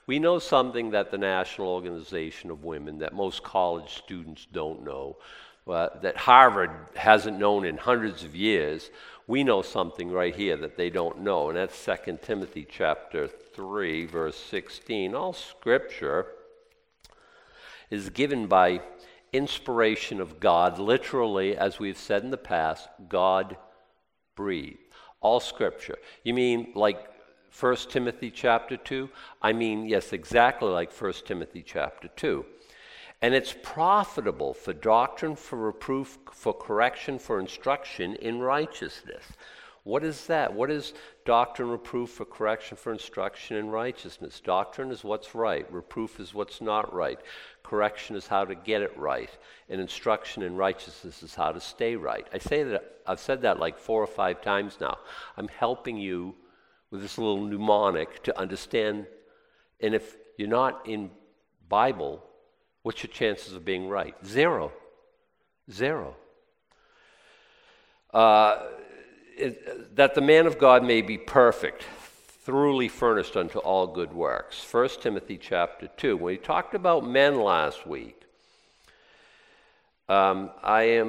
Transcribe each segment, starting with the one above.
We know something that the National Organization of Women, that most college students don't know, that Harvard hasn't known in hundreds of years. We know something right here that they don't know, and that's 2 Timothy chapter 3, verse 16. All Scripture is given by inspiration of God, literally, as we've said in the past, God breathed. All Scripture. You mean like 1 Timothy chapter 2? I mean, yes, exactly like 1 Timothy chapter 2. And it's profitable for doctrine, for reproof, for correction, for instruction in righteousness. What is that? What is doctrine, reproof, for correction, for instruction in righteousness? Doctrine is what's right. Reproof is what's not right. Correction is how to get it right. And instruction in righteousness is how to stay right. I've said that like 4 or 5 times now. I'm helping you with this little mnemonic to understand. And if you're not in Bible, what's your chances of being right? 0. That the man of God may be perfect, thoroughly furnished unto all good works. 1 Timothy chapter 2. When we talked about men last week, I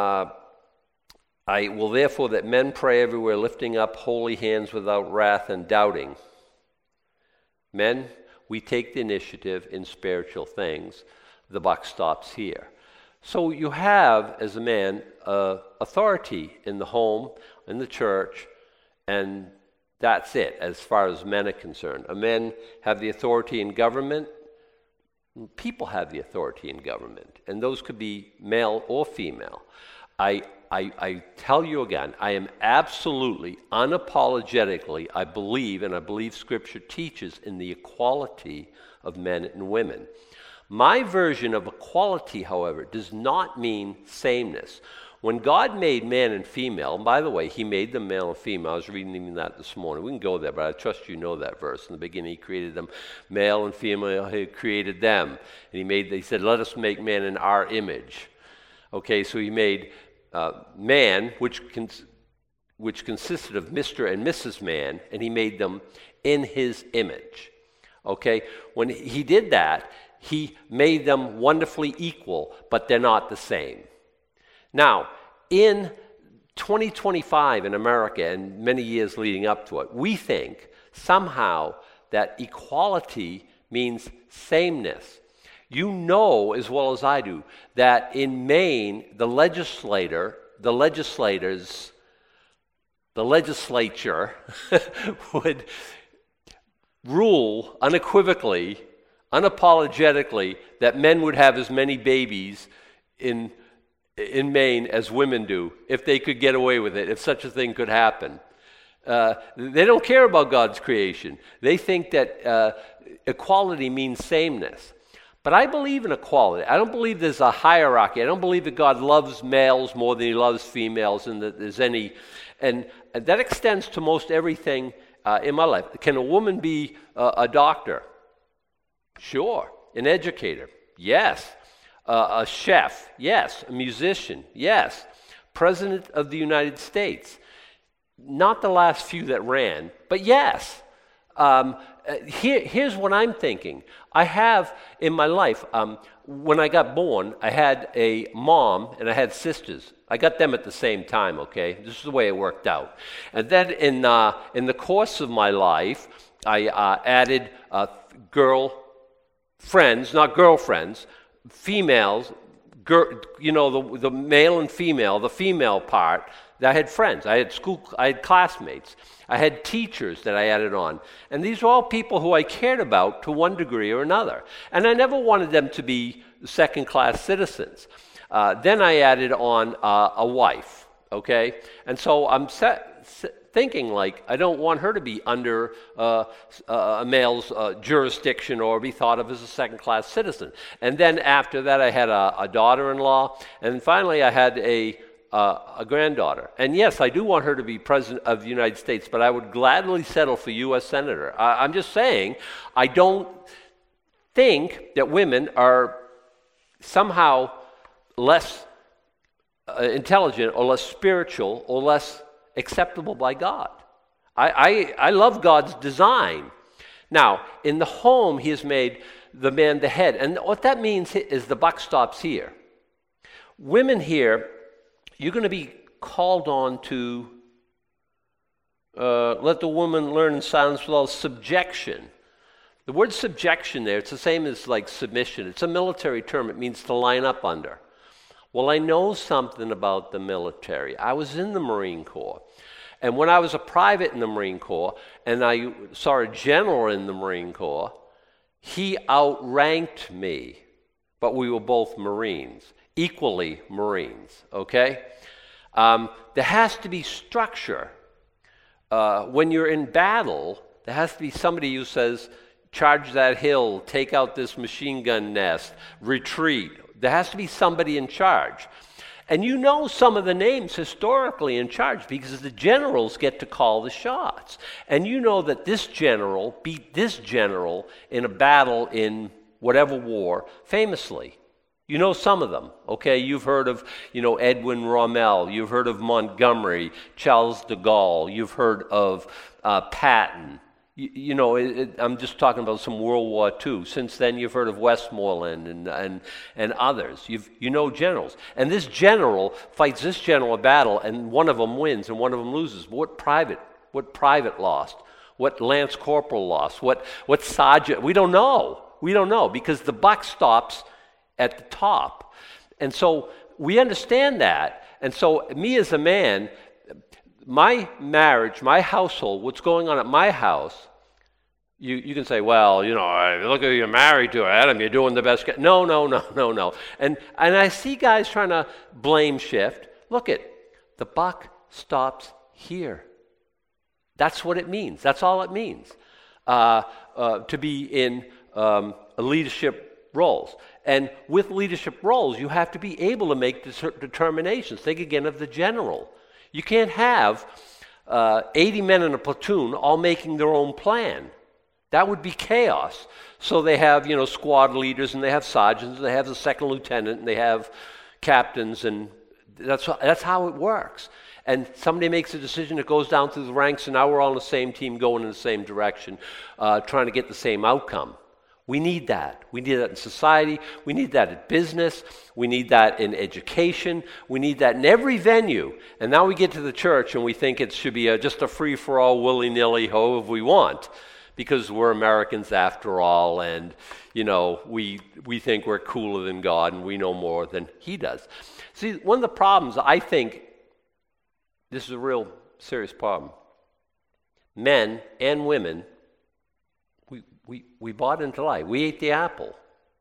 will therefore that men pray everywhere, lifting up holy hands without wrath and doubting. Men, we take the initiative in spiritual things. The buck stops here. So you have, as a man, authority in the home, in the church, and that's it as far as men are concerned. Men have the authority in government. People have the authority in government, and those could be male or female. I tell you again, I am absolutely, unapologetically, I believe Scripture teaches in the equality of men and women. My version of equality, however, does not mean sameness. When God made man and female, and by the way, He made them male and female. I was reading even that this morning. We can go there, but I trust you know that verse. In the beginning, He created them male and female. He created them, and He said, "Let us make man in our image." Okay, so He made man, which consisted of Mr. and Mrs. Man, and He made them in His image. Okay, when He did that, He made them wonderfully equal, but they're not the same. Now, in 2025 in America and many years leading up to it, we think somehow that equality means sameness. You know as well as I do that in Maine, the legislature would rule unequivocally, unapologetically, that men would have as many babies in Maine as women do, if they could get away with it, if such a thing could happen. They don't care about God's creation. They think that equality means sameness. But I believe in equality. I don't believe there's a hierarchy. I don't believe that God loves males more than He loves females, and that there's any... And that extends to most everything in my life. Can a woman be a doctor? Sure. An educator? Yes. A chef? Yes. A musician? Yes. President of the United States? Not the last few that ran, but yes. Here's what I'm thinking. I have in my life, when I got born, I had a mom and I had sisters. I got them at the same time, okay? This is the way it worked out. And then in the course of my life, I added girl friends, not girlfriends, females, the male and female, the female part. I had friends, I had classmates, I had teachers that I added on. And these were all people who I cared about to one degree or another. And I never wanted them to be second-class citizens. Then I added on a wife, okay? And so I'm thinking, like, I don't want her to be under a male's jurisdiction or be thought of as a second-class citizen. And then after that, I had a daughter-in-law. And finally, I had a granddaughter. And yes, I do want her to be president of the United States, but I would gladly settle for U.S. Senator. I'm just saying, I don't think that women are somehow less intelligent or less spiritual or less acceptable by God. I love God's design. Now, in the home, he has made the man the head. And what that means is the buck stops here. Women here, you're going to be called on to let the woman learn in silence with all subjection. The word subjection there, it's the same as like submission. It's a military term. It means to line up under. Well, I know something about the military. I was in the Marine Corps. And when I was a private in the Marine Corps, and I saw a general in the Marine Corps, he outranked me. But we were both Marines, equally Marines, okay? There has to be structure. When you're in battle, there has to be somebody who says, charge that hill, take out this machine gun nest, retreat. There has to be somebody in charge. And you know some of the names historically in charge because the generals get to call the shots. And you know that this general beat this general in a battle in whatever war famously. You know some of them, okay? You've heard of, Edwin Rommel. You've heard of Montgomery, Charles de Gaulle. You've heard of Patton. I'm just talking about some World War II. Since then, you've heard of Westmoreland and others. You know generals. And this general fights this general a battle, and one of them wins and one of them loses. But what private lost? What lance corporal lost? What sergeant? We don't know. We don't know because the buck stops at the top. And so we understand that. And so me as a man, my marriage, my household, what's going on at my house, you can say, well, look at you're married to Adam, you're doing the best. No. And I see guys trying to blame shift. Look the buck stops here. That's what it means. That's all it means to be in leadership roles. And with leadership roles, you have to be able to make determinations. Think again of the general. You can't have 80 men in a platoon all making their own plan. That would be chaos. So they have, squad leaders, and they have sergeants, and they have the second lieutenant, and they have captains, and that's how it works. And somebody makes a decision that goes down through the ranks, and now we're all on the same team going in the same direction, trying to get the same outcome. We need that. We need that in society. We need that in business. We need that in education. We need that in every venue. And now we get to the church and we think it should be just a free-for-all, willy-nilly, however we want, because we're Americans after all, and we think we're cooler than God and we know more than He does. See, one of the problems, I think, this is a real serious problem. Men and women, we bought into lie. We ate the apple.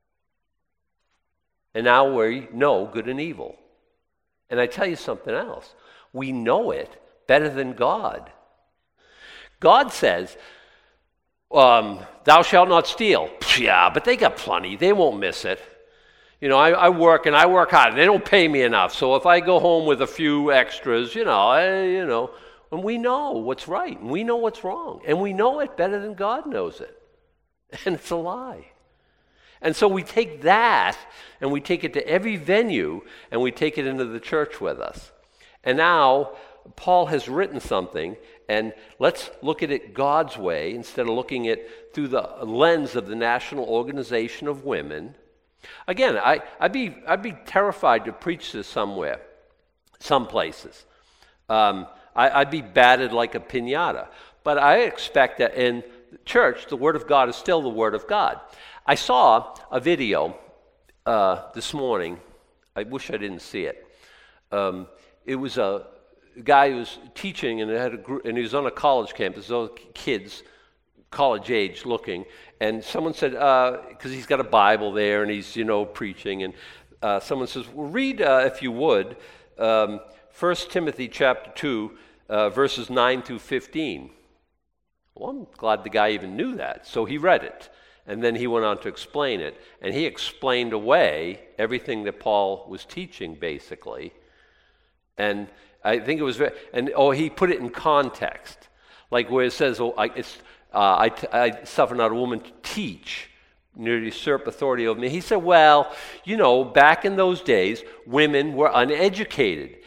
And now we know good and evil. And I tell you something else. We know it better than God. God says, thou shalt not steal. Yeah, but they got plenty. They won't miss it. I work and I work hard. They don't pay me enough. So if I go home with a few extras, and we know what's right and we know what's wrong. And we know it better than God knows it. And it's a lie. And so we take that and we take it to every venue and we take it into the church with us. And now Paul has written something, and let's look at it God's way instead of looking at it through the lens of the National Organization of Women. Again, I'd be terrified to preach this somewhere, some places. I'd be battered like a piñata. But I expect that in church, the Word of God is still the Word of God. I saw a video this morning. I wish I didn't see it. It was a guy who was teaching, and had a group, and he was on a college campus. Those kids, college age looking, and someone said, because he's got a Bible there, and he's preaching, and someone says, well, read if you would, 1 Timothy chapter 2, verses 9 through 15. Well, I'm glad the guy even knew that. So he read it, and then he went on to explain it, and he explained away everything that Paul was teaching, basically. And I think it was he put it in context, like where it says, I suffer not a woman to teach, nor to usurp authority over me. He said, well, back in those days, women were uneducated,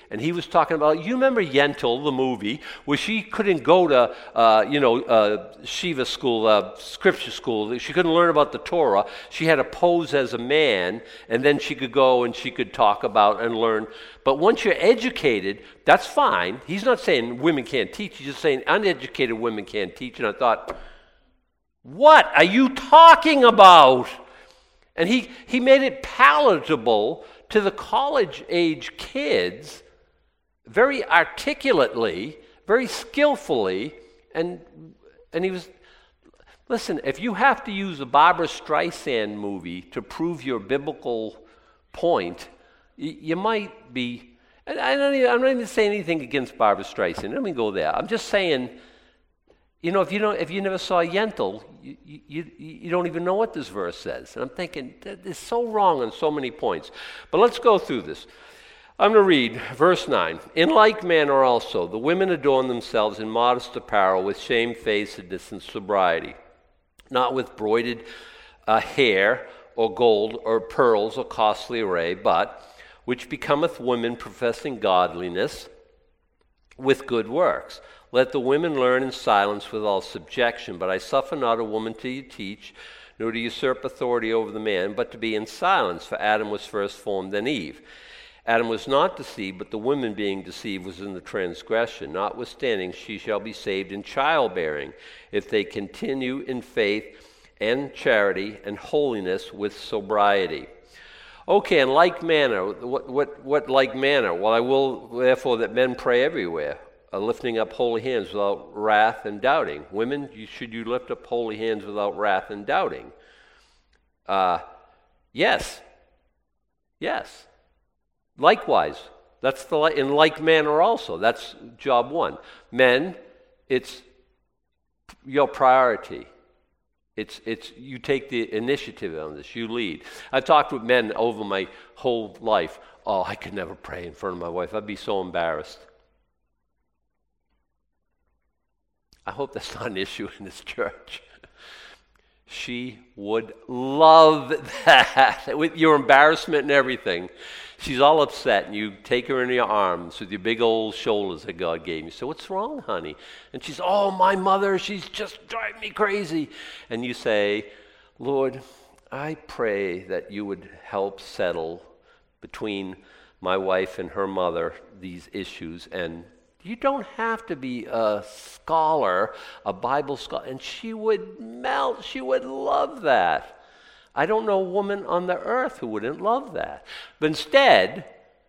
And he was talking about, you remember Yentl, the movie, where she couldn't go to, Shiva school, scripture school. She couldn't learn about the Torah. She had to pose as a man, and then she could go and she could talk about and learn. But once you're educated, that's fine. He's not saying women can't teach. He's just saying uneducated women can't teach. And I thought, what are you talking about? And he made it palatable to the college-age kids very articulately, very skillfully, and he was, listen, if you have to use a Barbra Streisand movie to prove your biblical point, you might be, and I'm not even saying anything against Barbra Streisand. Let me go there. I'm just saying, if you never saw Yentl, you don't even know what this verse says. And I'm thinking, that is so wrong on so many points. But let's go through this. I'm going to read verse 9. In like manner also, the women adorn themselves in modest apparel with shamefacedness and sobriety, not with broidered hair or gold or pearls or costly array, but which becometh women professing godliness with good works. Let the women learn in silence with all subjection. But I suffer not a woman to teach, nor to usurp authority over the man, but to be in silence. For Adam was first formed, then Eve. Adam was not deceived, but the woman being deceived was in the transgression. Notwithstanding, she shall be saved in childbearing, if they continue in faith and charity and holiness with sobriety. Okay, in like manner, what like manner? Well, I will therefore that men pray everywhere, lifting up holy hands without wrath and doubting. Women, should you lift up holy hands without wrath and doubting? Yes. Likewise, that's in like manner also. That's job one. Men, it's your priority. It's you take the initiative on this. You lead. I've talked with men over my whole life. Oh, I could never pray in front of my wife. I'd be so embarrassed. I hope that's not an issue in this church. She would love that. With your embarrassment and everything, she's all upset, and you take her in your arms with your big old shoulders that God gave you. So what's wrong, honey? And she's, oh, my mother, she's just driving me crazy. And you say, Lord, I pray that you would help settle between my wife and her mother these issues. And you don't have to be a scholar, a Bible scholar. And she would melt. She would love that. I don't know a woman on the earth who wouldn't love that. But instead,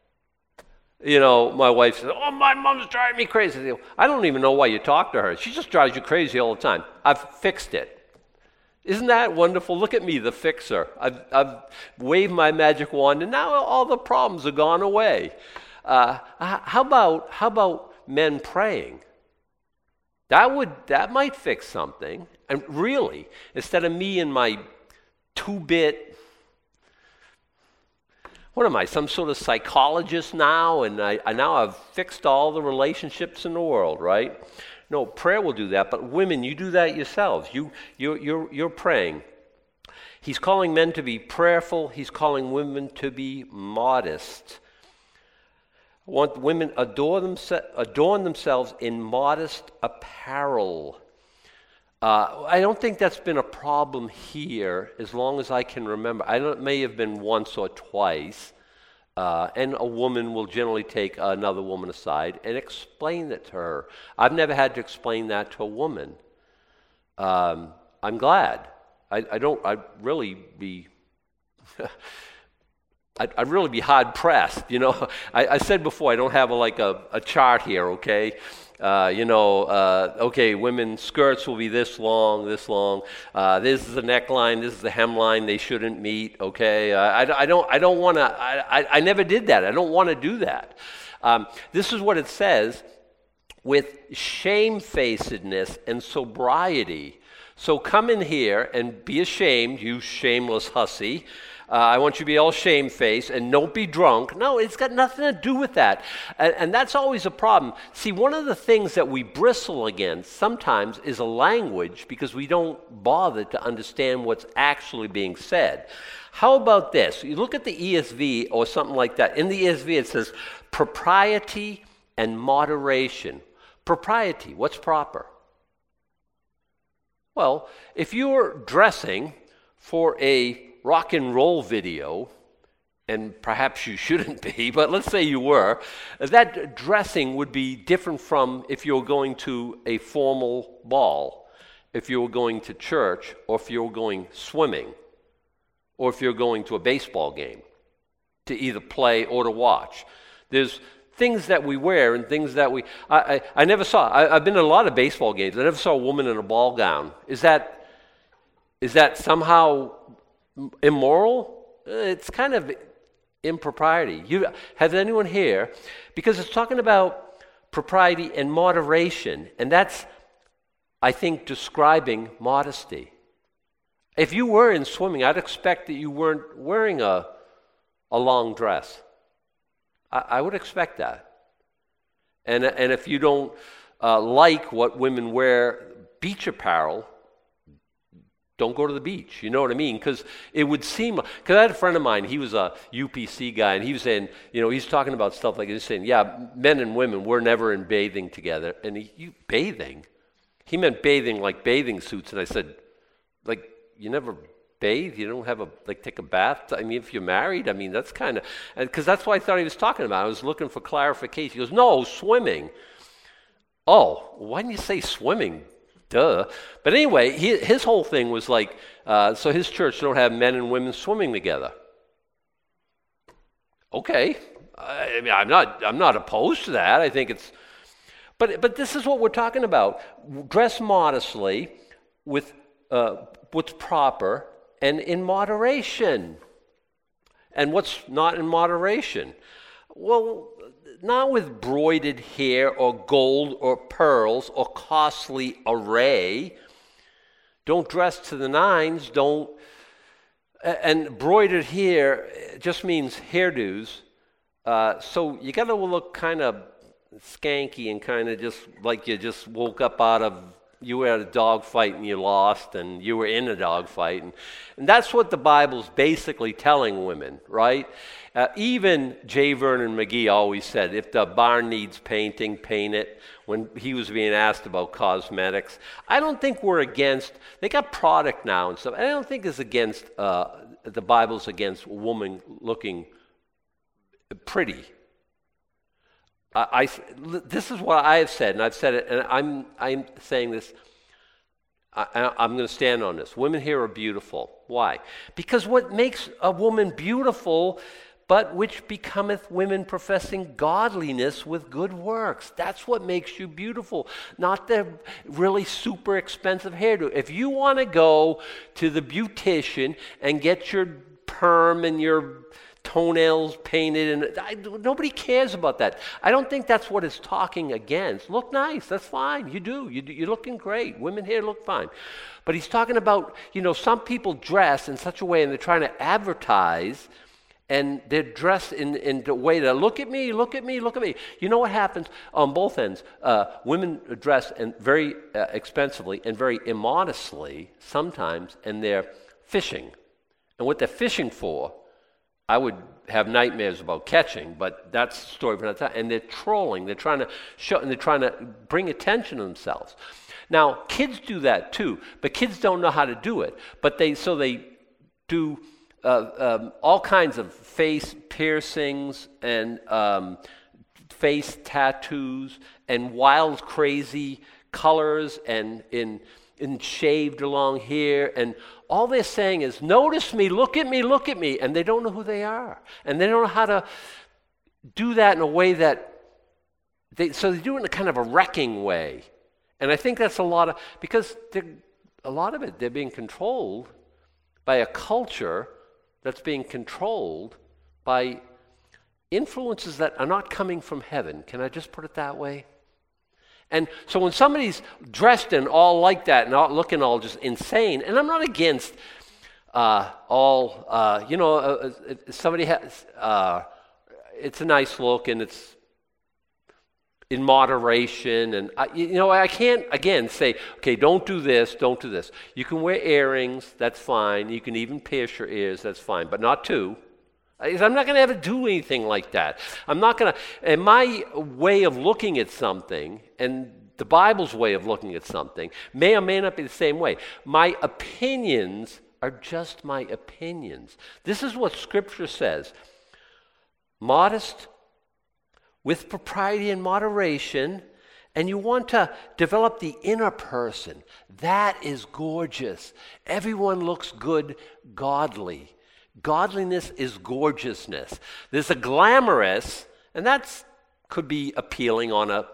my wife says, oh, my mom's driving me crazy. I don't even know why you talk to her. She just drives you crazy all the time. I've fixed it. Isn't that wonderful? Look at me, the fixer. I've waved my magic wand, and now all the problems are gone away. How about men praying? That might fix something. And really, instead of me and my 2-bit, what am I, some sort of psychologist now, and I now have fixed all the relationships in the world, right? No, prayer will do that, but women, you do that yourselves. You're praying. He's calling men to be prayerful. He's calling women to be modest. I want women adorn themselves in modest apparel. I don't think that's been a problem here as long as I can remember. It may have been once or twice, and a woman will generally take another woman aside and explain it to her. I've never had to explain that to a woman. I'm glad. I'd really be hard pressed. I said before I don't have a chart here. Okay. Okay, women's skirts will be this long. This is the neckline, this is the hemline, they shouldn't meet, okay? I don't want to, I never did that. I don't want to do that. This is what it says, with shamefacedness and sobriety. So come in here and be ashamed, you shameless hussy. I want you to be all shamefaced and don't be drunk. No, it's got nothing to do with that. And that's always a problem. See, one of the things that we bristle against sometimes is a language because we don't bother to understand what's actually being said. How about this? You look at the ESV or something like that. In the ESV it says propriety and moderation. Propriety, what's proper? Well, if you're dressing for a rock and roll video, and perhaps you shouldn't be, but let's say you were, that dressing would be different from if you were going to a formal ball, if you were going to church, or if you were going swimming, or if you're going to a baseball game to either play or to watch. There's things that we wear and things that I never saw. I've been to a lot of baseball games. I never saw a woman in a ball gown. Is that somehow immoral? It's kind of impropriety. Has anyone here? Because it's talking about propriety and moderation, and that's, I think, describing modesty. If you were in swimming, I'd expect that you weren't wearing a long dress. I would expect that. And if you don't like what women wear, beach apparel, don't go to the beach. You know what I mean? Because it would seem, because I had a friend of mine, he was a UPC guy, and he was saying, he's talking about stuff like this, saying, yeah, men and women, we're never in bathing together. And bathing? He meant bathing like bathing suits. And I said, like, you never bathe? You don't have take a bath? I mean, if you're married, I mean, that's kind of, because that's what I thought he was talking about. I was looking for clarification. He goes, no, swimming. Oh, why didn't you say swimming? Duh. But anyway, his whole thing was like, so his church don't have men and women swimming together. Okay. I mean, I'm not opposed to that. I think it's, but this is what we're talking about. Dress modestly with what's proper and in moderation. And what's not in moderation? Well, not with broided hair or gold or pearls or costly array. Don't dress to the nines. And broidered hair just means hairdos. So you got to look kind of skanky and kind of just like you just woke up you were at a dog fight and you lost, and you were in a dog fight. And that's what the Bible's basically telling women, right? Even J. Vernon McGee always said, if the barn needs painting, paint it, when he was being asked about cosmetics. I don't think we're against, they got product now and stuff. I don't think it's against, the Bible's against a woman looking pretty. This is what I have said, and I've said it, and I'm saying this. I'm going to stand on this. Women here are beautiful. Why? Because what makes a woman beautiful, but which becometh women professing godliness with good works. That's what makes you beautiful, not the really super expensive hairdo. If you want to go to the beautician and get your perm and your toenails painted, and nobody cares about that. I don't think that's what it's talking against. Look nice, that's fine. You do. You're looking great. Women here look fine. But he's talking about, some people dress in such a way, and they're trying to advertise, and they're dressed in the way to look at me, look at me, look at me. You know what happens on both ends? Women dress very expensively and very immodestly sometimes, and they're fishing. And what they're fishing for, I would have nightmares about catching, but that's the story for another time. And they're trolling. They're trying to show, and they're trying to bring attention to themselves. Now, kids do that too, but kids don't know how to do it. But they do all kinds of face piercings and face tattoos and wild, crazy colors and in shaved along here, and all they're saying is, notice me, look at me, look at me, and they don't know who they are. And they don't know how to do that in a way that, so they do it in a kind of a wrecking way. And I think that's because a lot of it, they're being controlled by a culture that's being controlled by influences that are not coming from heaven. Can I just put it that way? And so when somebody's dressed and all like that and all looking all just insane, and I'm not against somebody has, it's a nice look and it's in moderation. And, I can't, again, say, okay, don't do this, don't do this. You can wear earrings, that's fine. You can even pierce your ears, that's fine, but not two. I'm not going to ever do anything like that. I'm not going to, and my way of looking at something and the Bible's way of looking at something may or may not be the same way. My opinions are just my opinions. This is what Scripture says. Modest, with propriety and moderation, and you want to develop the inner person. That is gorgeous. Everyone looks good, godly. Godliness is gorgeousness. There's a glamorous, and that could be appealing on a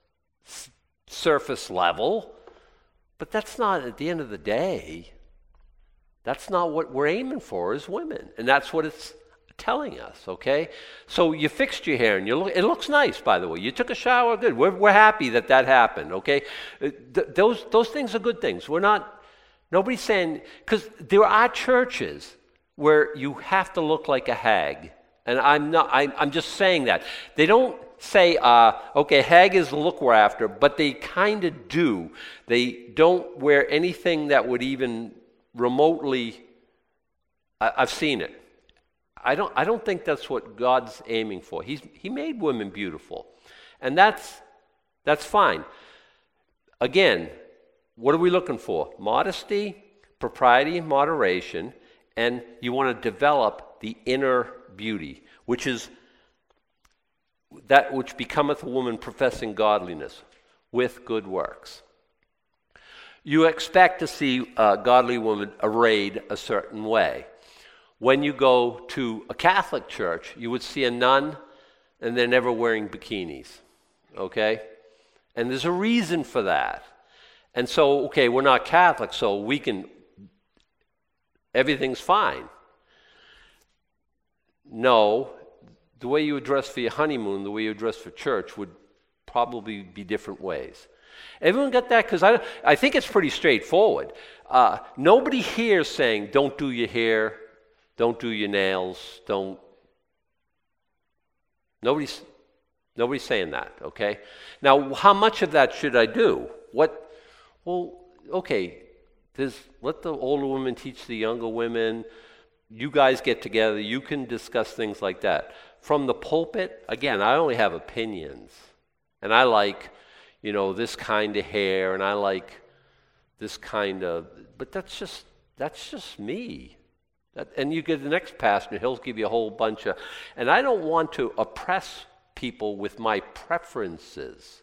surface level, but that's not, at the end of the day, that's not what we're aiming for as women. And that's what it's telling us, okay? So you fixed your hair, and it looks nice, by the way. You took a shower, good. We're happy that happened, okay? Those things are good things. Nobody's saying, because there are churches where you have to look like a hag. And I'm just saying that. They don't say, okay, hag is the look we're after, but they kind of do. They don't wear anything that would even remotely, I've seen it. I don't think that's what God's aiming for. He made women beautiful. And that's fine. Again, what are we looking for? Modesty, propriety, moderation, and you want to develop the inner beauty, which is that which becometh a woman professing godliness with good works. You expect to see a godly woman arrayed a certain way. When you go to a Catholic church, you would see a nun, and they're never wearing bikinis, okay? And there's a reason for that. And so, okay, we're not Catholic, so everything's fine. No, the way you would dress for your honeymoon, the way you would dress for church would probably be different ways. Everyone got that? Because I think it's pretty straightforward. Nobody here is saying, don't do your hair, don't do your nails, don't. Nobody's saying that, okay? Now, how much of that should I do? Well, okay, let the older women teach the younger women. You guys get together, you can discuss things like that. From the pulpit, again, I only have opinions. And I like, this kind of hair, and I like this kind of, but that's just me. And you get the next pastor, he'll give you a whole bunch of, and I don't want to oppress people with my preferences.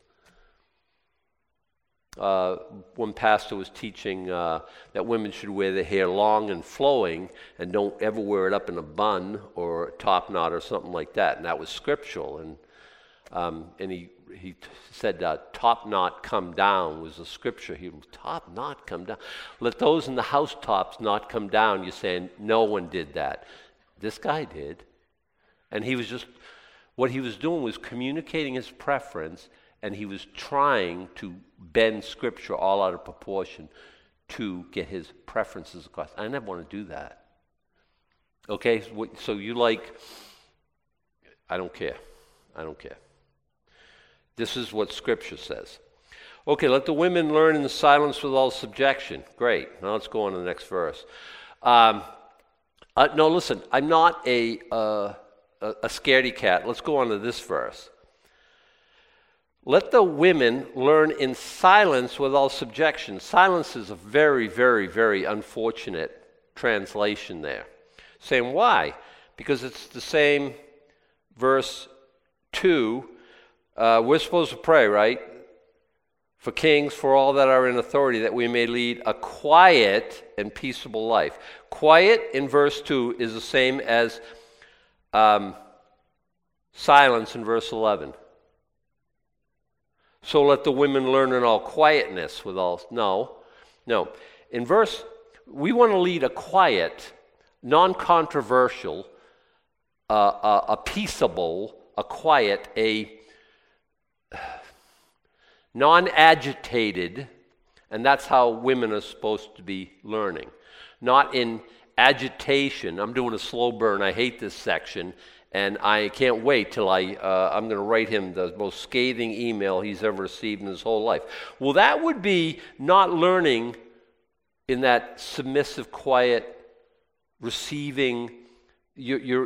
One pastor was teaching that women should wear their hair long and flowing and don't ever wear it up in a bun or a top knot or something like that. And that was scriptural. And he said top knot come down was a scripture. Top knot come down. Let those in the housetops not come down. You're saying no one did that. This guy did. And what he was doing was communicating his preference, and he was trying to bend scripture all out of proportion to get his preferences across. I never want to do that. Okay, so you I don't care. This is what Scripture says. Okay, let the women learn in the silence with all subjection. Great. Now let's go on to the next verse. No, listen, I'm not a scaredy cat. Let's go on to this verse. Let the women learn in silence with all subjection. Silence is a very, very, very unfortunate translation there. Saying why? Because it's the same verse 2. We're supposed to pray, right? For kings, for all that are in authority, that we may lead a quiet and peaceable life. Quiet in verse 2 is the same as silence in verse 11. So let the women learn in all quietness with all. No. In we want to lead a quiet, non-controversial, a peaceable, a quiet, non-agitated, and that's how women are supposed to be learning. Not in agitation. I'm doing a slow burn. I hate this section, and I can't wait till I'm going to write him the most scathing email he's ever received in his whole life. Well, that would be not learning in that submissive, quiet, receiving. You're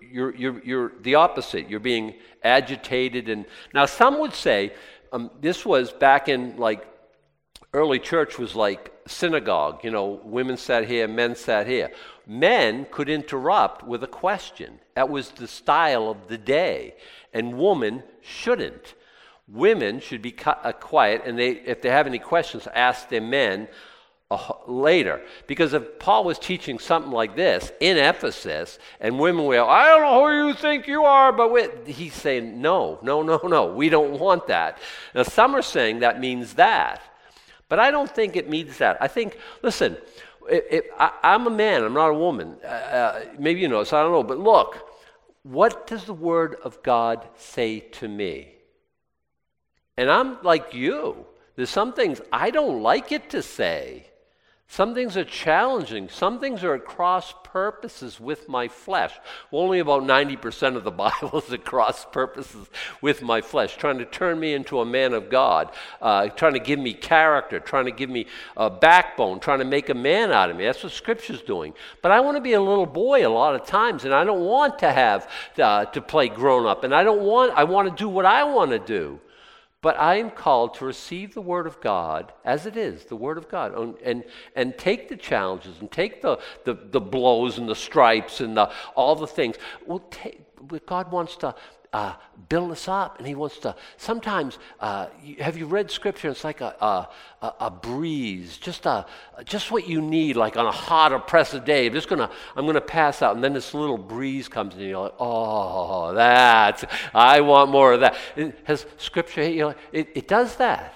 the opposite. You're being agitated. And now some would say this was back in like early church was like synagogue. You know, women sat here, men sat here. Men could interrupt with a question. That was the style of the day, and women shouldn't. Women should be quiet, and if they have any questions, ask their men later. Because if Paul was teaching something like this in Ephesus, and women were, I don't know who you think you are, but he's saying, no, we don't want that. Now, some are saying that means that, but I don't think it means that. I think, listen, I'm a man, I'm not a woman. Maybe you know, so I don't know, but look, what does the Word of God say to me? And I'm like you. There's some things I don't like it to say. Some things are challenging. Some things are at cross purposes with my flesh. Well, only about 90% of the Bible is at cross purposes with my flesh, trying to turn me into a man of God, trying to give me character, trying to give me a backbone, trying to make a man out of me. That's what Scripture's doing. But I want to be a little boy a lot of times, and I don't want to have to play grown up, and I want to do what I want to do. But I am called to receive the Word of God as it is, the Word of God, and take the challenges and take the blows and the stripes and all the things. God wants to build us up, and He wants to. Sometimes, have you read Scripture? It's like a breeze, just what you need, like on a hot, oppressive day. I'm gonna pass out, and then this little breeze comes, and you're like, oh, I want more of that. Has Scripture, it does that.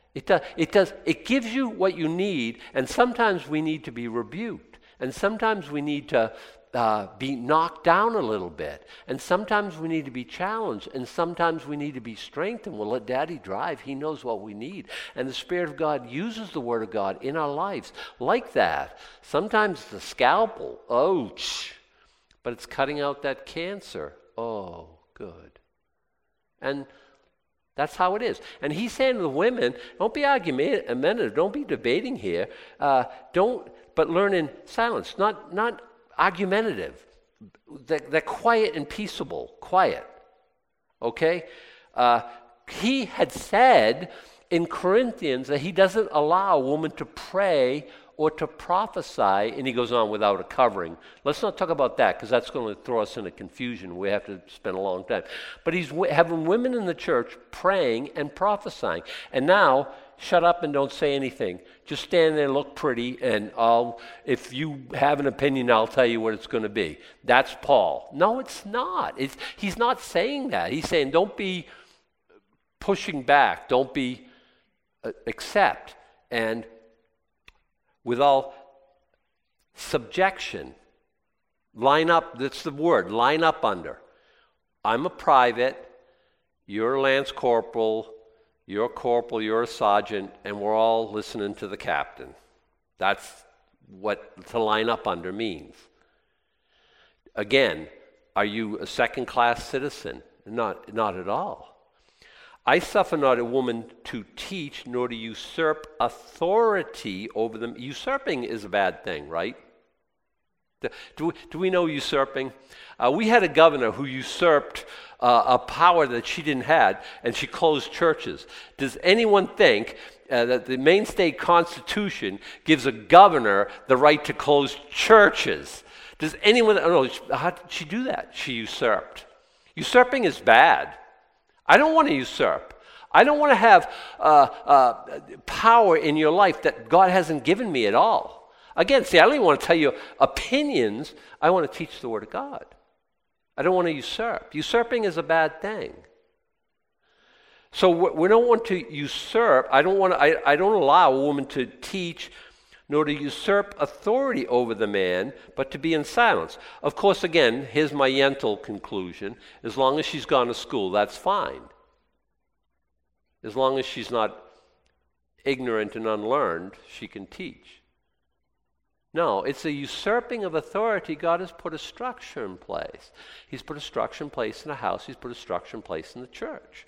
It gives you what you need, and sometimes we need to be rebuked, and sometimes we need to be knocked down a little bit, and sometimes we need to be challenged, and sometimes we need to be strengthened. We'll let Daddy drive. He knows what we need, and the Spirit of God uses the Word of God in our lives like that. Sometimes the scalpel, ouch, but it's cutting out that cancer. Oh, good. And that's how it is. And he's saying to the women, don't be argumentative, don't be debating here, but learn in silence, not argumentative. They're quiet and peaceable. Quiet. Okay? He had said in Corinthians that he doesn't allow a woman to pray or to prophesy, and he goes on, without a covering. Let's not talk about that, because that's going to throw us into confusion. We have to spend a long time. But he's having women in the church praying and prophesying. And now, shut up and don't say anything. Just stand there and look pretty, and if you have an opinion, I'll tell you what it's going to be. That's Paul. No, it's not. He's not saying that. He's saying don't be pushing back. Don't be accept. And with all subjection, line up, that's the word, line up under. I'm a private, you're a lance corporal, you're a corporal, you're a sergeant, and we're all listening to the captain. That's what to line up under means. Again, are you a second-class citizen? Not at all. I suffer not a woman to teach, nor to usurp authority over them. Usurping is a bad thing, right? Do we know usurping? We had a governor who usurped a power that she didn't have, and she closed churches. Does anyone think that the Maine State Constitution gives a governor the right to close churches? Does anyone know how did she do that? She usurped. Usurping is bad. I don't want to usurp. I don't want to have power in your life that God hasn't given me at all. Again, see, I don't even want to tell you opinions. I want to teach the Word of God. I don't want to usurp. Usurping is a bad thing. So we don't want to usurp. I don't allow a woman to teach, nor to usurp authority over the man, but to be in silence. Of course, again, here's my Yentl conclusion. As long as she's gone to school, that's fine. As long as she's not ignorant and unlearned, she can teach. No, it's a usurping of authority. God has put a structure in place. He's put a structure in place in a house. He's put a structure in place in the church.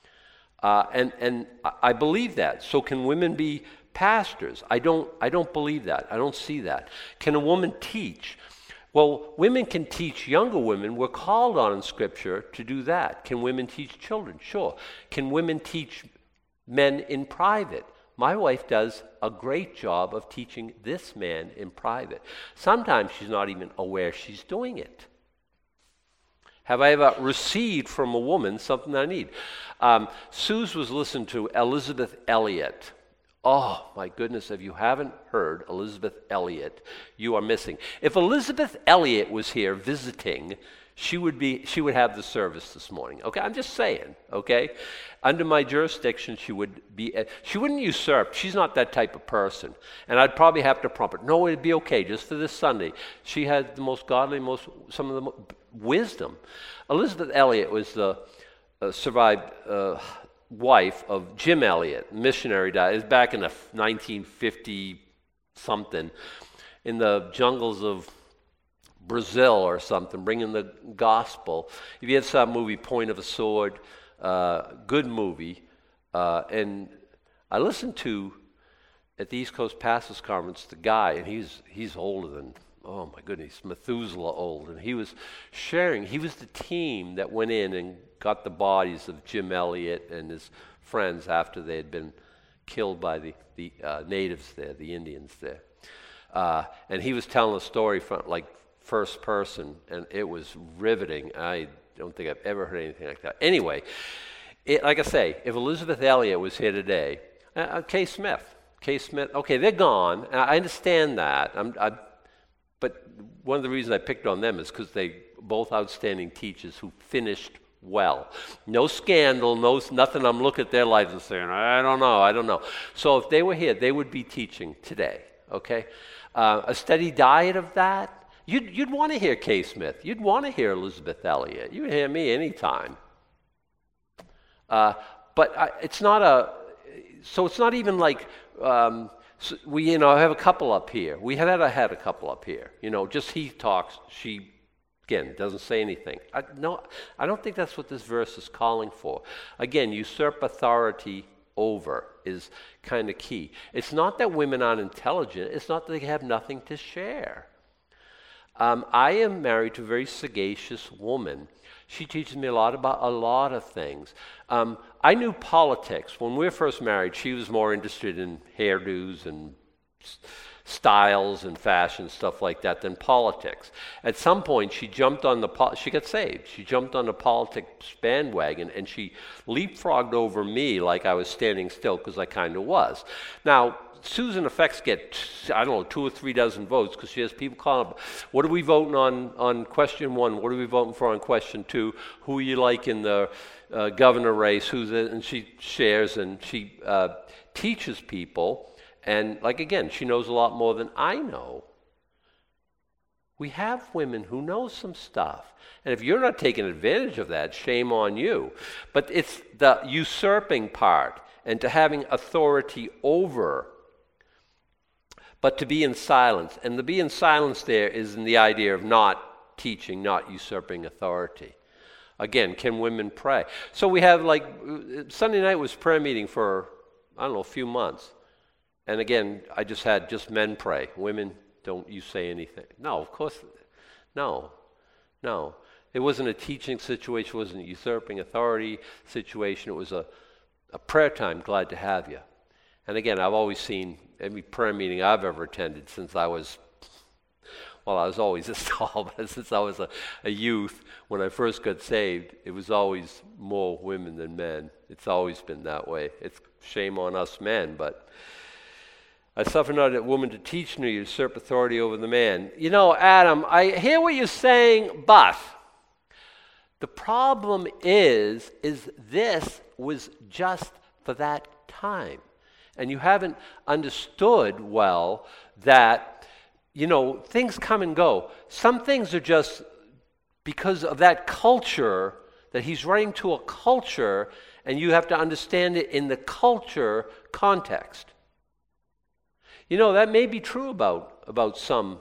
And I believe that. So can women be pastors? I don't believe that. I don't see that. Can a woman teach? Well, women can teach younger women. We're called on in Scripture to do that. Can women teach children? Sure. Can women teach men in private? My wife does a great job of teaching this man in private. Sometimes she's not even aware she's doing it. Have I ever received from a woman something I need? Suze was listening to Elisabeth Elliot. Oh, my goodness, if you haven't heard Elisabeth Elliot, you are missing. If Elisabeth Elliot was here visiting, she would have the service this morning. Okay, I'm just saying, okay? Under my jurisdiction, she wouldn't usurp. She's not that type of person. And I'd probably have to prompt her. No, it'd be okay, just for this Sunday. She had the most godly, some of the wisdom. Elisabeth Elliot was the survived wife of Jim Elliot, missionary died. It was back in the 1950-something, in the jungles of Brazil or something, bringing the gospel. If you ever saw that movie, Point of a Sword, good movie. And I listened to, at the East Coast Pastors Conference, the guy, and he's older than, oh my goodness, Methuselah old. And he was sharing, he was the team that went in and got the bodies of Jim Elliot and his friends after they had been killed by the natives there, the Indians there. And he was telling a story from like first person, and it was riveting. I don't think I've ever heard anything like that. Anyway, like I say, if Elisabeth Elliot was here today, Kay Smith, okay, they're gone. I understand that. But one of the reasons I picked on them is because they both outstanding teachers who finished well. No scandal, nothing. I'm looking at their lives and saying, I don't know. So if they were here, they would be teaching today, okay? A steady diet of that, you'd want to hear Kay Smith. You'd want to hear Elisabeth Elliot. You would hear me anytime. But it's not it's not even like, we have a couple up here. We had a couple up here. Just he talks, she, again, doesn't say anything. I don't think that's what this verse is calling for. Again, usurp authority over is kind of key. It's not that women aren't intelligent. It's not that they have nothing to share. I am married to a very sagacious woman. She teaches me a lot about a lot of things. I knew politics. When we were first married, she was more interested in hairdos and styles and fashion, stuff like that, than politics. At some point, she got saved. She jumped on the politics bandwagon, and she leapfrogged over me like I was standing still, because I kind of was. Now, Susan Effects get, 2 or 3 dozen votes, because she has people calling up, what are we voting on question 1? What are we voting for on question 2? Who you like in the governor race? And she shares and she teaches people. And again, she knows a lot more than I know. We have women who know some stuff. And if you're not taking advantage of that, shame on you. But it's the usurping part, and to having authority over, but to be in silence. And to be in silence there is in the idea of not teaching, not usurping authority. Again, can women pray? So we have Sunday night was prayer meeting for, a few months. And again, I just had men pray. Women, don't you say anything. No, of course, no. It wasn't a teaching situation. It wasn't a usurping authority situation. It was a prayer time. Glad to have you. And again, I've always seen every prayer meeting I've ever attended since I was always this tall, but since I was a youth, when I first got saved, it was always more women than men. It's always been that way. It's shame on us men, but I suffer not a woman to teach nor usurp authority over the man. Adam, I hear what you're saying, but the problem is this was just for that time. And you haven't understood well that, things come and go. Some things are just because of that culture, that he's writing to a culture, and you have to understand it in the culture context. You know, that may be true about some.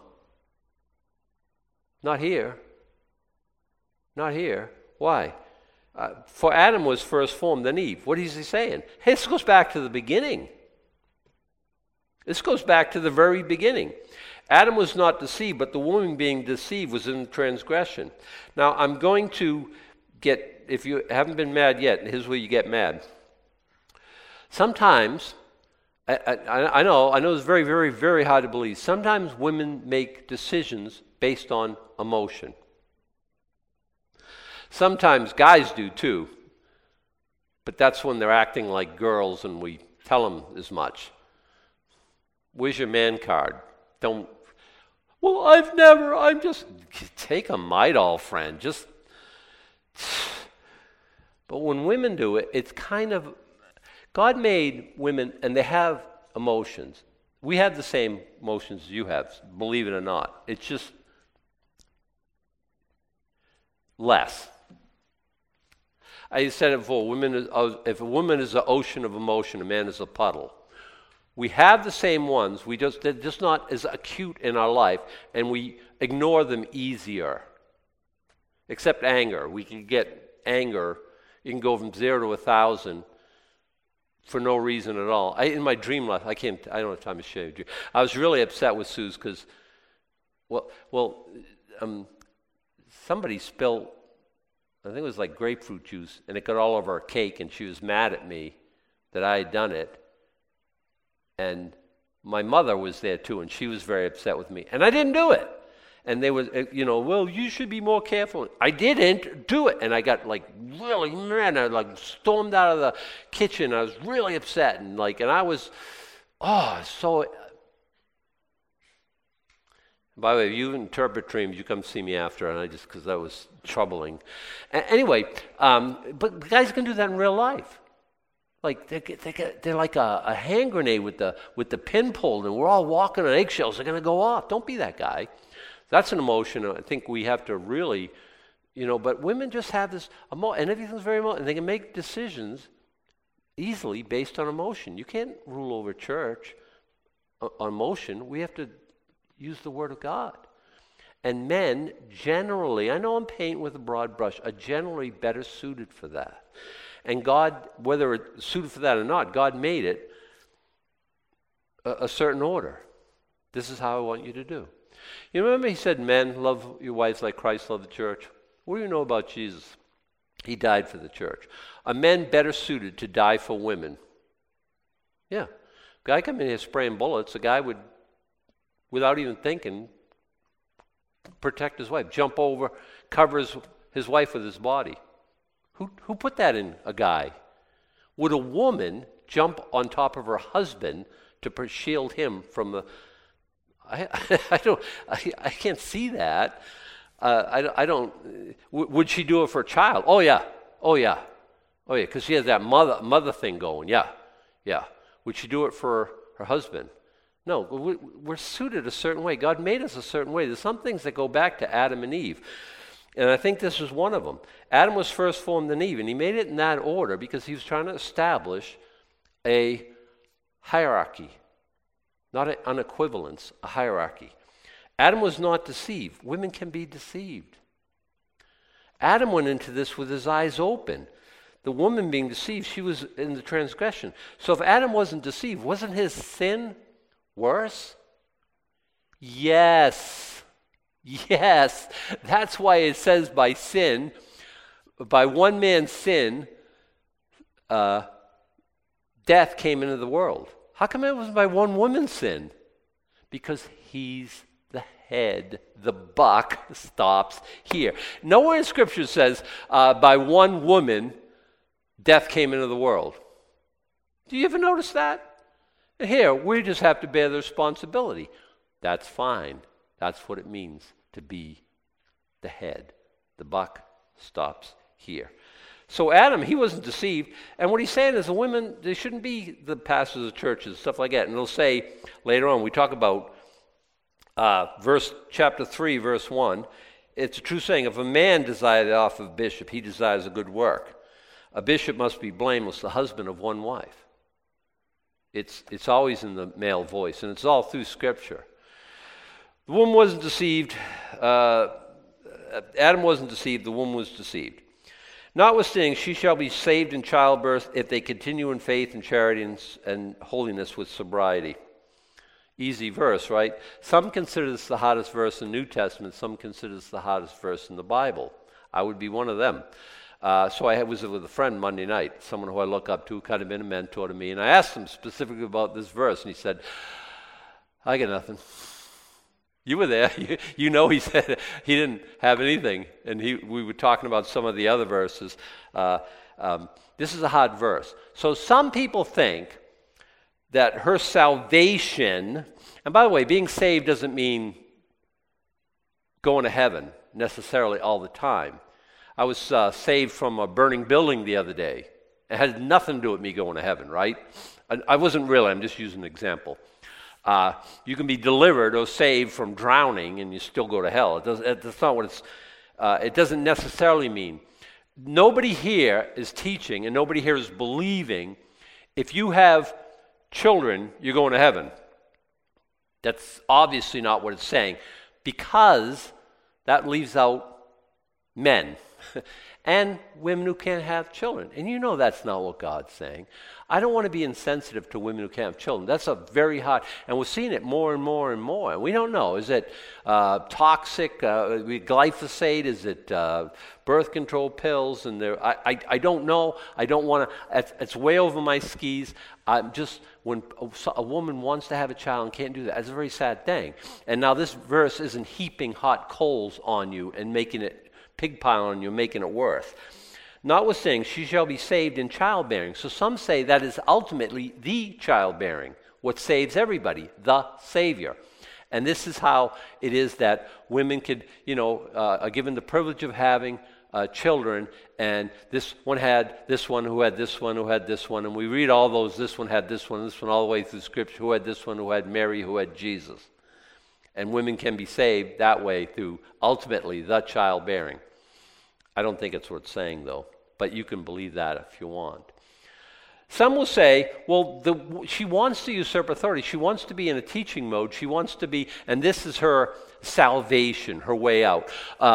Not here. Not here. Why? For Adam was first formed, then Eve. What is he saying? Hey, this goes back to the beginning. This goes back to the very beginning. Adam was not deceived, but the woman being deceived was in transgression. Now, I'm going to get, if you haven't been mad yet, here's where you get mad. Sometimes, I know it's very, very, very hard to believe. Sometimes women make decisions based on emotion. Sometimes guys do too, but that's when they're acting like girls and we tell them as much. Where's your man card? I'm just, take a Midol, friend. But when women do it, it's kind of, God made women, and they have emotions. We have the same emotions as you have, believe it or not. It's just less. I said it before, if a woman is an ocean of emotion, a man is a puddle. We have the same ones, they're just not as acute in our life, and we ignore them easier. Except anger. We can get anger, you can go from 0 to 1,000 for no reason at all. In my dream life, I don't have time to share with you. I was really upset with Suze because, somebody spilled, I think it was like grapefruit juice, and it got all over her cake, and she was mad at me that I had done it. And my mother was there too, and she was very upset with me. And I didn't do it. And they were, well, you should be more careful. I didn't do it. And I got really mad. I stormed out of the kitchen. I was really upset. And I was, so. By the way, if you interpret dreams, you come see me after, and because that was troubling. Anyway, but guys can do that in real life. They're like a hand grenade with the pin pulled, and we're all walking on eggshells. They're going to go off. Don't be that guy. That's an emotion I think we have to really, but women just have this emotion, and everything's very emotional, and they can make decisions easily based on emotion. You can't rule over church on emotion. We have to use the Word of God. And men generally, I know I'm painting with a broad brush, are generally better suited for that. And God, whether it's suited for that or not, God made it a certain order. This is how I want you to do. You remember he said, men, love your wives like Christ loved the church? What do you know about Jesus? He died for the church. Are men better suited to die for women? Yeah. Guy come in here spraying bullets, a guy would, without even thinking, protect his wife, jump over, cover his wife with his body. Who put that in a guy? Would a woman jump on top of her husband to shield him from the... I can't see that. I don't... Would she do it for a child? Oh yeah, because she has that mother thing going. Yeah. Would she do it for her husband? No, we're suited a certain way. God made us a certain way. There's some things that go back to Adam and Eve. And I think this is one of them. Adam was first formed in Eve, and he made it in that order because he was trying to establish a hierarchy, not an equivalence, a hierarchy. Adam was not deceived. Women can be deceived. Adam went into this with his eyes open. The woman being deceived, she was in the transgression. So if Adam wasn't deceived, wasn't his sin worse? Yes. That's why it says by one man's sin, death came into the world. How come it was by one woman's sin? Because he's the head. The buck stops here. Nowhere in Scripture says by one woman, death came into the world. Do you ever notice that? Here, we just have to bear the responsibility. That's fine. That's what it means to be the head. The buck stops here. So Adam, he wasn't deceived. And what he's saying is the women, they shouldn't be the pastors of churches, stuff like that. And it'll say later on, we talk about chapter 3, verse 1. It's a true saying, if a man desires the office of bishop, he desires a good work. A bishop must be blameless, the husband of one wife. It's always in the male voice, and it's all through Scripture. The woman wasn't deceived. Adam wasn't deceived. The woman was deceived. Notwithstanding, she shall be saved in childbirth if they continue in faith and charity and holiness with sobriety. Easy verse, right? Some consider this the hottest verse in the New Testament. Some consider this the hottest verse in the Bible. I would be one of them. So I was with a friend Monday night, someone who I look up to, kind of been a mentor to me, and I asked him specifically about this verse, and he said, I got nothing. You were there. You know, he said he didn't have anything, and we were talking about some of the other verses. This is a hard verse. So some people think that her salvation, and by the way, being saved doesn't mean going to heaven necessarily all the time. I was saved from a burning building the other day. It had nothing to do with me going to heaven, right? I wasn't really. I'm just using an example. You can be delivered or saved from drowning and you still go to hell. That's not what it doesn't necessarily mean. Nobody here is teaching and nobody here is believing if you have children, you're going to heaven. That's obviously not what it's saying, because that leaves out men and women who can't have children. And you know that's not what God's saying. I don't want to be insensitive to women who can't have children. That's a very hard, and we're seeing it more and more and more. And we don't know. Is it toxic, glyphosate? Is it birth control pills? And I don't know. I don't want to, it's way over my skis. I'm just, when a woman wants to have a child and can't do that, it's a very sad thing. And now this verse isn't heaping hot coals on you and making it pig pile on you, making it worse. Notwithstanding, she shall be saved in childbearing. So some say that is ultimately the childbearing, what saves everybody, the Savior. And this is how it is that women could, are given the privilege of having children, and this one had this one, who had this one, who had this one, and we read all those, this one had this one, all the way through Scripture, who had this one, who had Mary, who had Jesus. And women can be saved that way through, ultimately, the childbearing. I don't think it's what it's saying, though, but you can believe that if you want. Some will say, well, she wants to usurp authority. She wants to be in a teaching mode. She wants to be, and this is her salvation, her way out.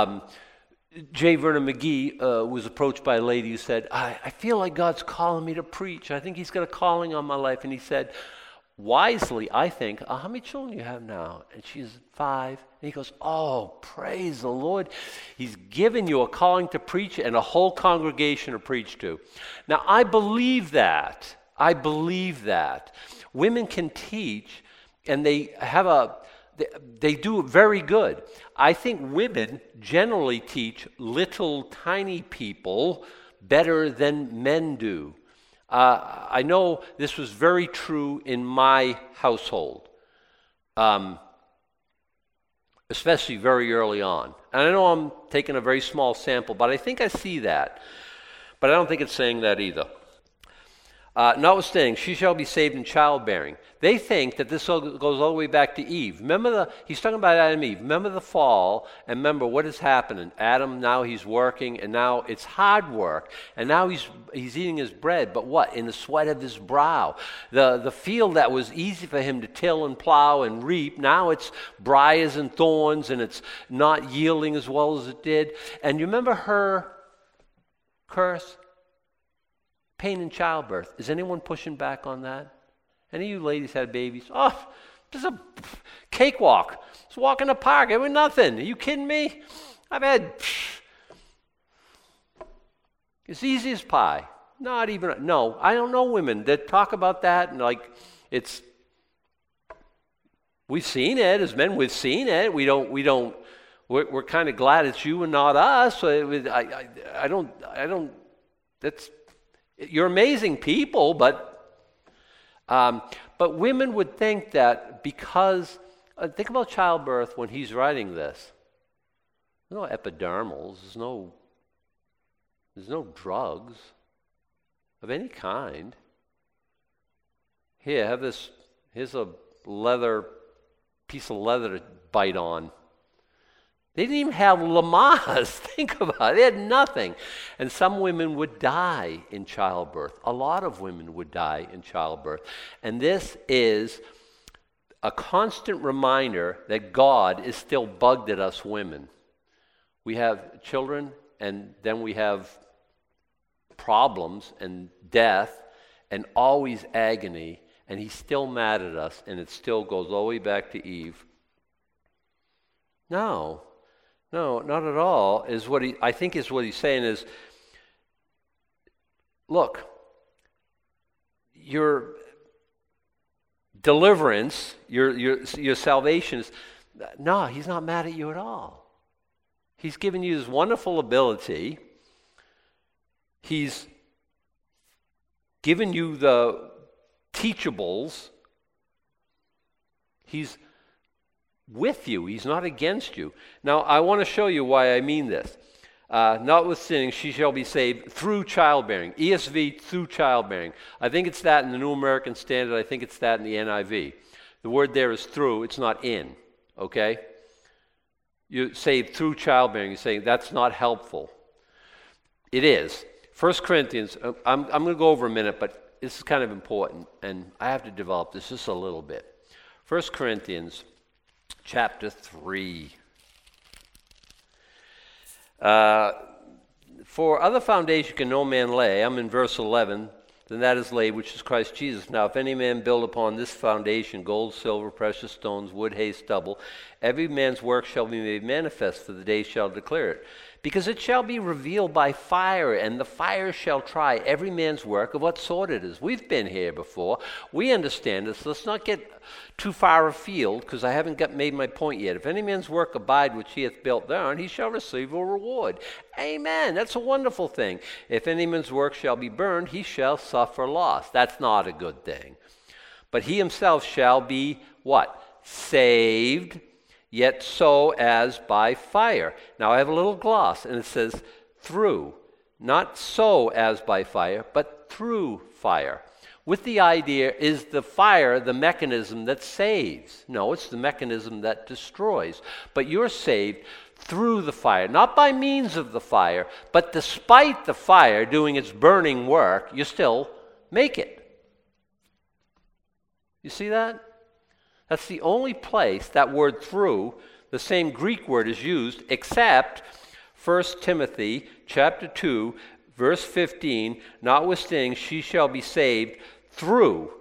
J. Vernon McGee was approached by a lady who said, I feel like God's calling me to preach. I think he's got a calling on my life. And he said, wisely, I think, how many children do you have now? And she's 5. And he goes, oh, praise the Lord. He's given you a calling to preach and a whole congregation to preach to. Now, I believe that. I believe that. Women can teach, and they do it very good. I think women generally teach little tiny people better than men do. I know this was very true in my household, especially very early on. And I know I'm taking a very small sample, but I think I see that. But I don't think it's saying that either. Notwithstanding, she shall be saved in childbearing. They think that this goes all the way back to Eve. Remember he's talking about Adam and Eve. Remember the fall, and remember what is happening. Adam, now he's working, and now it's hard work. And now he's eating his bread, but what? In the sweat of his brow. The field that was easy for him to till and plow and reap, now it's briars and thorns, and it's not yielding as well as it did. And you remember her curse? Pain in childbirth. Is anyone pushing back on that? Any of you ladies had babies? Oh, just a cakewalk. Just walk in the park. It was nothing. Are you kidding me? I've had... It's easy as pie. Not even... No, I don't know women that talk about that and like it's... We've seen it as men. We've seen it. We're kind of glad it's you and not us. I don't... That's... You're amazing people, but women would think that because, think about childbirth when he's writing this. There's no epidurals, there's no drugs of any kind. Here, have this, here's a piece of leather to bite on. They didn't even have Lamaze. Think about it. They had nothing. And some women would die in childbirth. A lot of women would die in childbirth. And this is a constant reminder that God is still bugged at us women. We have children, and then we have problems and death and always agony, and he's still mad at us, and it still goes all the way back to Eve. No, not at all. I think what he's saying is, look, your deliverance, your salvation is, no, he's not mad at you at all. He's given you this wonderful ability. He's given you the teachables. He's with you. He's not against you. Now, I want to show you why I mean this. Notwithstanding, she shall be saved through childbearing. ESV, through childbearing. I think it's that in the New American Standard. I think it's that in the NIV. The word there is through. It's not in. Okay? You're saved through childbearing. You're saying that's not helpful. It is. 1 Corinthians, I'm going to go over a minute, but this is kind of important, and I have to develop this just a little bit. 1 Corinthians chapter 3. For other foundation can no man lay, I'm in verse 11, then that is laid, which is Christ Jesus. Now if any man build upon this foundation, gold, silver, precious stones, wood, hay, stubble, every man's work shall be made manifest, for the day shall declare it. Because it shall be revealed by fire, and the fire shall try every man's work of what sort it is. We've been here before. We understand this. Let's not get too far afield, because I haven't made my point yet. If any man's work abide which he hath built thereon, he shall receive a reward. Amen. That's a wonderful thing. If any man's work shall be burned, he shall suffer loss. That's not a good thing. But he himself shall be what? Saved, yet so as by fire. Now I have a little gloss, and it says through. Not so as by fire, but through fire. With the idea, is the fire the mechanism that saves? No, it's the mechanism that destroys. But you're saved through the fire, not by means of the fire, but despite the fire doing its burning work, you still make it. You see that? That's the only place that word through, the same Greek word, is used, except 1 Timothy chapter 2, verse 15, notwithstanding she shall be saved through,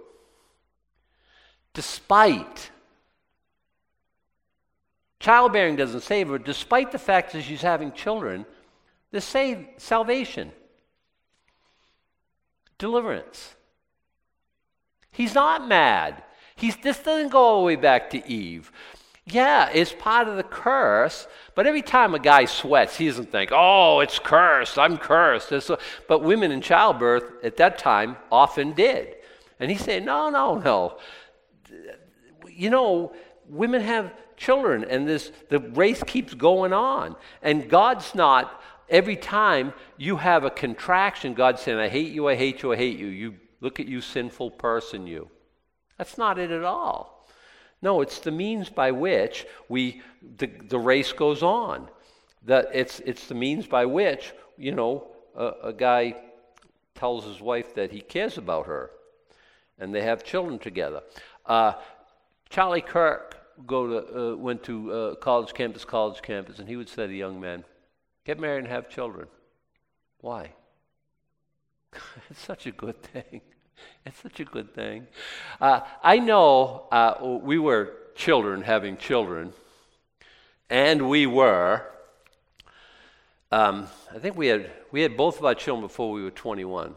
despite. Childbearing doesn't save her, despite the fact that she's having children, the salvation, deliverance. He's not mad. This doesn't go all the way back to Eve. Yeah, it's part of the curse, but every time a guy sweats, he doesn't think, oh, it's cursed, I'm cursed. But women in childbirth at that time often did. And he's saying, no. You know, women have children, and the race keeps going on. And God's not, every time you have a contraction, God's saying, I hate you, I hate you, I hate you. You look at you, sinful person, you. That's not it at all. No, it's the means by which the race goes on. It's the means by which, you know, a guy tells his wife that he cares about her, and they have children together. Charlie Kirk went to college campus, and he would say to young men, get married and have children. Why? It's such a good thing. It's such a good thing. I know we were children having children, and we were. I think we had both of our children before we were 21.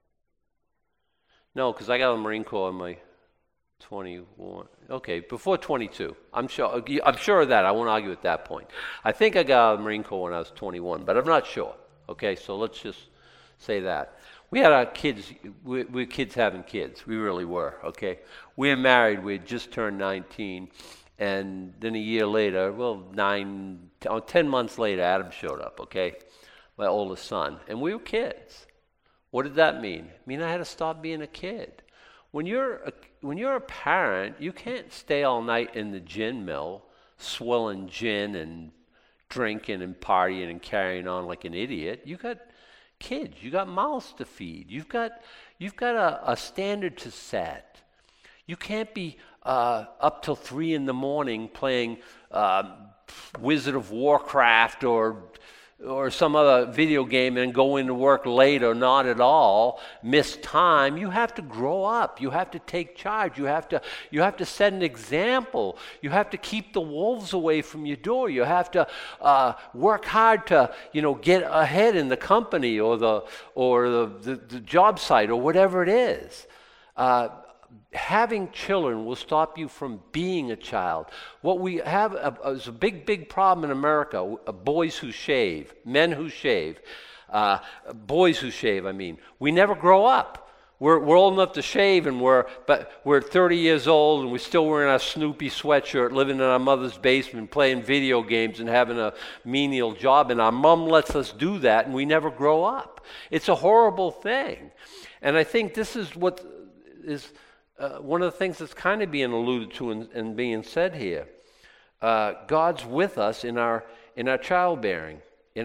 No, because I got a Marine Corps in my 21. Okay, before 22. I'm sure of that. I won't argue at that point. I think I got out of the Marine Corps when I was 21, but I'm not sure. Okay, so let's just say that. We had our kids, we were kids having kids. We really were, okay? We were married. We had just turned 19. And then a year later, 10 months later, Adam showed up, okay? My oldest son. And we were kids. What did that mean? It mean I had to stop being a kid. When you're a parent, you can't stay all night in the gin mill swilling gin and drinking and partying and carrying on like an idiot. You got kids. You got mouths to feed. You've got a standard to set. You can't be up till 3 a.m. playing Wizard of Warcraft or some other video game and go into work late or not at all, miss time. You have to grow up. You have to take charge. You have to set an example. You have to keep the wolves away from your door. You have to work hard to get ahead in the company or the job site or whatever it is. Having children will stop you from being a child. What we have is a big problem in America. Boys who shave, men who shave, boys who shave, I mean. We never grow up. We're old enough to shave, but we're 30 years old and we're still wearing our Snoopy sweatshirt, living in our mother's basement, playing video games and having a menial job. And our mom lets us do that and we never grow up. It's a horrible thing. And I think this is what is... one of the things that's kind of being alluded to and being said here, God's with us in our childbearing,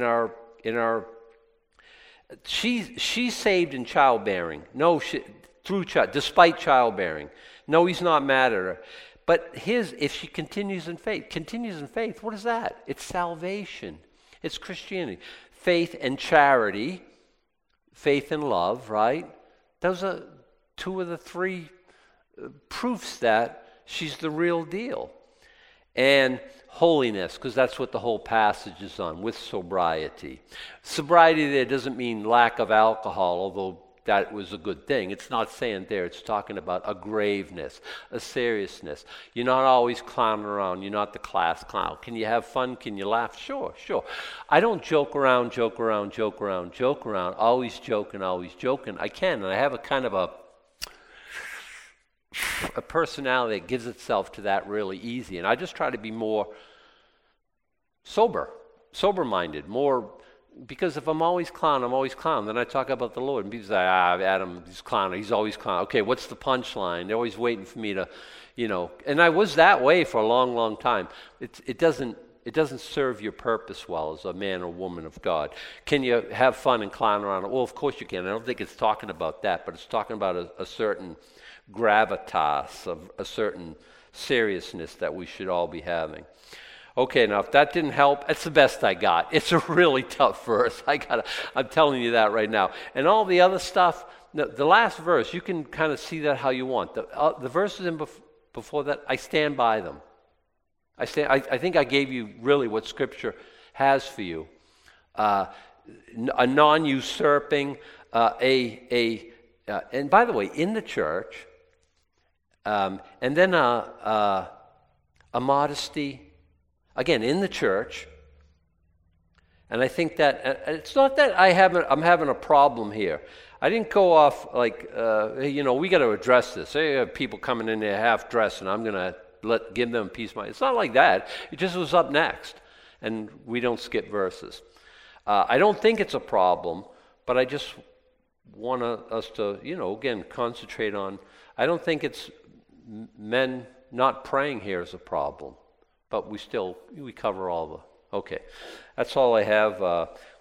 she's saved in childbearing. No, despite childbearing. No, he's not mad at her. But if she continues in faith, what is that? It's salvation. It's Christianity. Faith and charity, faith and love, right? Those are 2 of the 3 proofs that she's the real deal. And holiness, because that's what the whole passage is on, with sobriety. Sobriety there doesn't mean lack of alcohol, although that was a good thing. It's not saying there. It's talking about a graveness, a seriousness. You're not always clowning around. You're not the class clown. Can you have fun? Can you laugh? Sure. I don't joke around, always joking. I can, and I have a kind of a personality that gives itself to that really easy. And I just try to be more sober-minded, more, because if I'm always clown, then I talk about the Lord. And people say, Adam, he's always clown. Okay, what's the punchline? They're always waiting for me to, and I was that way for a long, long time. It doesn't serve your purpose well as a man or woman of God. Can you have fun and clown around? Well, of course you can. I don't think it's talking about that, but it's talking about a certain gravitas, of a certain seriousness that we should all be having. Okay, now if that didn't help, that's the best I got. It's a really tough verse. I'm telling you that right now. And all the other stuff, the last verse, you can kind of see that how you want. The verses before that, I stand by them. I think I gave you really what Scripture has for you. A non-usurping, and by the way, in the church, and then a modesty, again, in the church. And I think that, it's not that I'm having a problem here. I didn't go off like, we got to address this. Hey, people coming in there half-dressed, and I'm going to give them peace of mind. It's not like that. It just was up next. And we don't skip verses. I don't think it's a problem, but I just want us to, again, concentrate on, I don't think it's men not praying here is a problem, but we cover all okay. That's all I have.